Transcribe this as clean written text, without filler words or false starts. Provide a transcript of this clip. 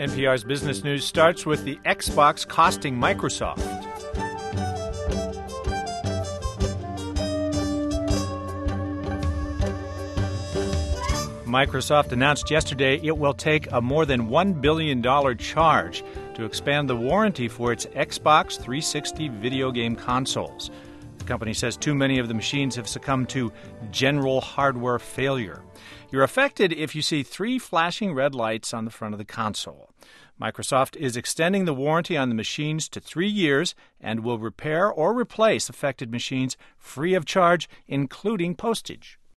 NPR's Business News starts with the Xbox costing Microsoft. Microsoft announced yesterday it will take a more than $1 billion charge to expand the warranty for its Xbox 360 video game consoles. The company says too many of the machines have succumbed to general hardware failure. You're affected if you see 3 flashing red lights on the front of the console. Microsoft is extending the warranty on the machines to 3 years and will repair or replace affected machines free of charge, including postage.